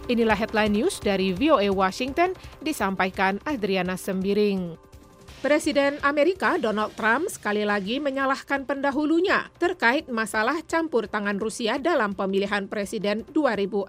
Inilah headline news dari VOA Washington, disampaikan Adriana Sembiring. Presiden Amerika Donald Trump sekali lagi menyalahkan pendahulunya terkait masalah campur tangan Rusia dalam pemilihan presiden 2016.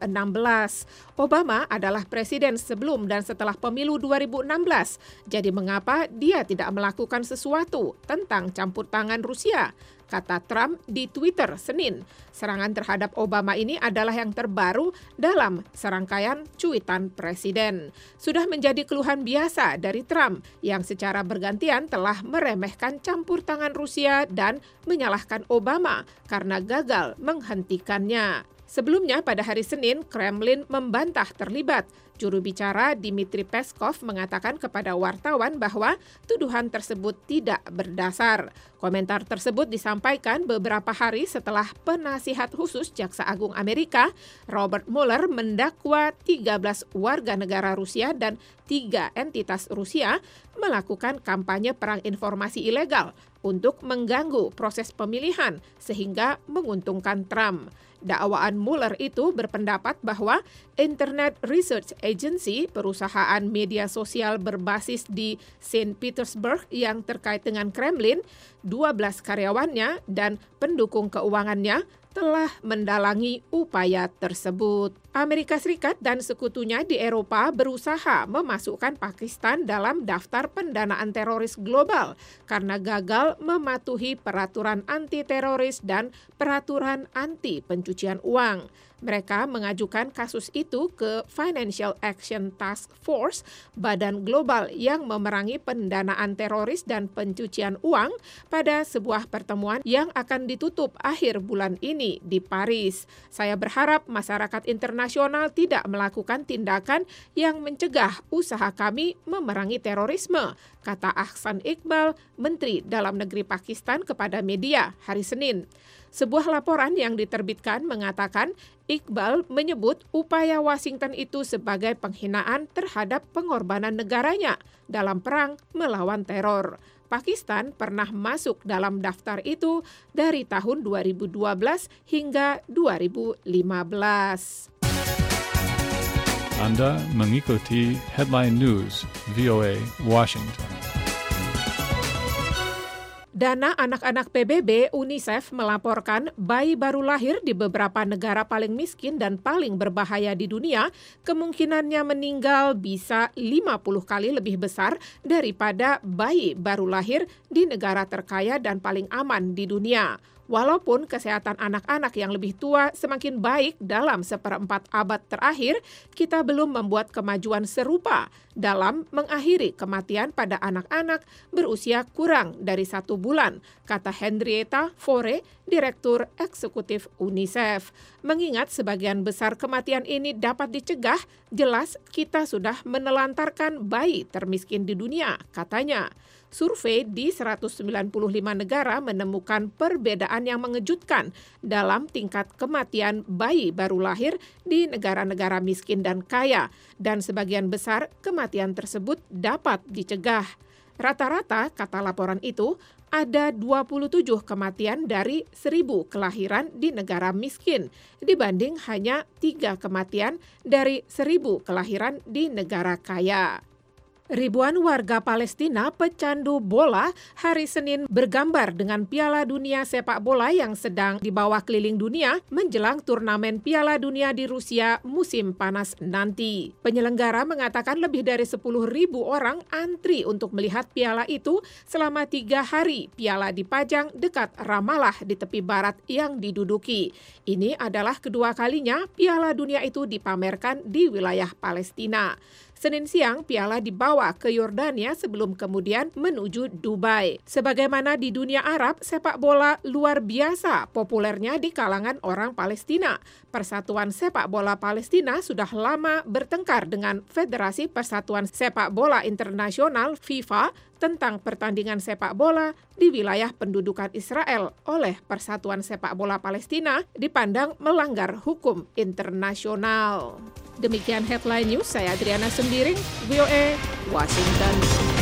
Obama adalah presiden sebelum dan setelah pemilu 2016. Jadi mengapa dia tidak melakukan sesuatu tentang campur tangan Rusia? Kata Trump di Twitter Senin. Serangan terhadap Obama ini adalah yang terbaru dalam serangkaian cuitan presiden. Sudah menjadi keluhan biasa dari Trump yang secara bergantian telah meremehkan campur tangan Rusia dan menyalahkan Obama karena gagal menghentikannya. Sebelumnya pada hari Senin, Kremlin membantah terlibat. Juru bicara Dmitry Peskov mengatakan kepada wartawan bahwa tuduhan tersebut tidak berdasar. Komentar tersebut disampaikan beberapa hari setelah penasihat khusus Jaksa Agung Amerika, Robert Mueller, mendakwa 13 warga negara Rusia dan 3 entitas Rusia melakukan kampanye perang informasi ilegal untuk mengganggu proses pemilihan sehingga menguntungkan Trump. Dakwaan Mueller itu berpendapat bahwa Internet Research Agency, perusahaan media sosial berbasis di Saint Petersburg yang terkait dengan Kremlin, 12 karyawannya dan pendukung keuangannya telah mendalangi upaya tersebut. Amerika Serikat dan sekutunya di Eropa berusaha memasukkan Pakistan dalam daftar pendanaan teroris global karena gagal mematuhi peraturan anti-teroris dan peraturan anti pencucian uang. Mereka mengajukan kasus itu ke Financial Action Task Force, badan global yang memerangi pendanaan teroris dan pencucian uang, pada sebuah pertemuan yang akan ditutup akhir bulan ini di Paris. Saya berharap masyarakat internasional tidak melakukan tindakan yang mencegah usaha kami memerangi terorisme, kata Ahsan Iqbal, Menteri Dalam Negeri Pakistan kepada media hari Senin. Sebuah laporan yang diterbitkan mengatakan Iqbal menyebut upaya Washington itu sebagai penghinaan terhadap pengorbanan negaranya dalam perang melawan teror. Pakistan pernah masuk dalam daftar itu dari tahun 2012 hingga 2015. Anda mengikuti Headline News VOA Washington. Dana Anak-anak PBB UNICEF melaporkan bayi baru lahir di beberapa negara paling miskin dan paling berbahaya di dunia kemungkinannya meninggal bisa 50 kali lebih besar daripada bayi baru lahir di negara terkaya dan paling aman di dunia. Walaupun kesehatan anak-anak yang lebih tua semakin baik dalam seperempat abad terakhir, kita belum membuat kemajuan serupa dalam mengakhiri kematian pada anak-anak berusia kurang dari 1 bulan, kata Henrietta Fore, Direktur Eksekutif UNICEF. Mengingat sebagian besar kematian ini dapat dicegah, jelas kita sudah menelantarkan bayi termiskin di dunia, katanya. Survei di 195 negara menemukan perbedaan yang mengejutkan dalam tingkat kematian bayi baru lahir di negara-negara miskin dan kaya, dan sebagian besar kematian tersebut dapat dicegah. Rata-rata, kata laporan itu, ada 27 kematian dari 1.000 kelahiran di negara miskin, dibanding hanya 3 kematian dari 1.000 kelahiran di negara kaya. Ribuan warga Palestina pecandu bola hari Senin bergambar dengan Piala Dunia sepak bola yang sedang dibawa keliling dunia menjelang turnamen Piala Dunia di Rusia musim panas nanti. Penyelenggara mengatakan lebih dari 10.000 orang antri untuk melihat piala itu selama 3 hari. Piala dipajang dekat Ramallah di tepi barat yang diduduki. Ini adalah kedua kalinya Piala Dunia itu dipamerkan di wilayah Palestina. Senin siang, piala dibawa ke Yordania sebelum kemudian menuju Dubai. Sebagaimana di dunia Arab, sepak bola luar biasa populernya di kalangan orang Palestina. Persatuan Sepak Bola Palestina sudah lama bertengkar dengan Federasi Persatuan Sepak Bola Internasional FIFA tentang pertandingan sepak bola di wilayah pendudukan Israel oleh Persatuan Sepak Bola Palestina dipandang melanggar hukum internasional. Demikian Headline News, saya Adriana Sembiring, VOA, Washington.